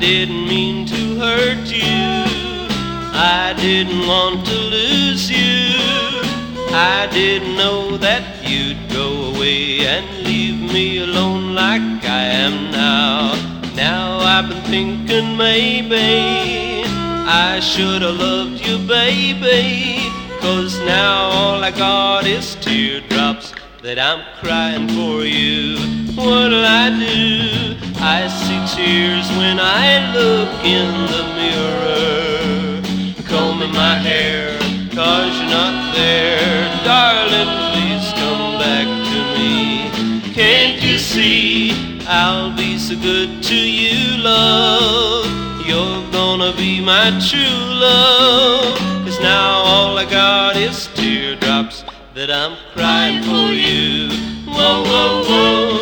didn't mean to hurt you. I didn't want to lose you. I didn't know that you'd go away and leave me alone like I am now. Now I've been thinking maybe I should have loved you, baby, 'cause now all I got is teardrops that I'm crying for you. What'll I do? I see tears when I look in the mirror. Combing my hair 'cause you're not there. Darling, please come back to me. Can't you see I'll be so good to you, love? You're gonna be my true love, 'cause now all I got is teardrops that I'm crying for you. Whoa, whoa, whoa.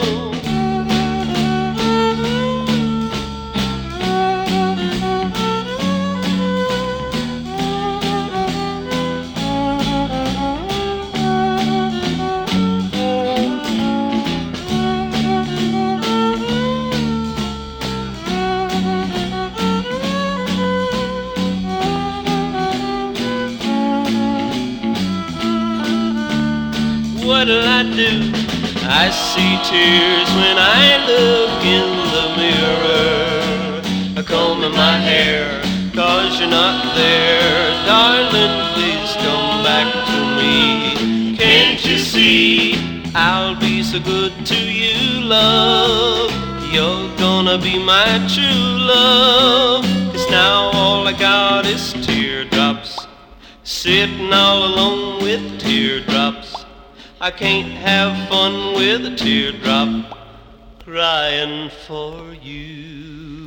What'll I do? I see tears when I look in the mirror. Combing my hair 'cause you're not there. Darling, please come back to me. Can't you see I'll be so good to you, love? You're gonna be my true love, 'cause now all I got is teardrops. Sitting all alone with teardrops. I can't have fun with a teardrop crying for you.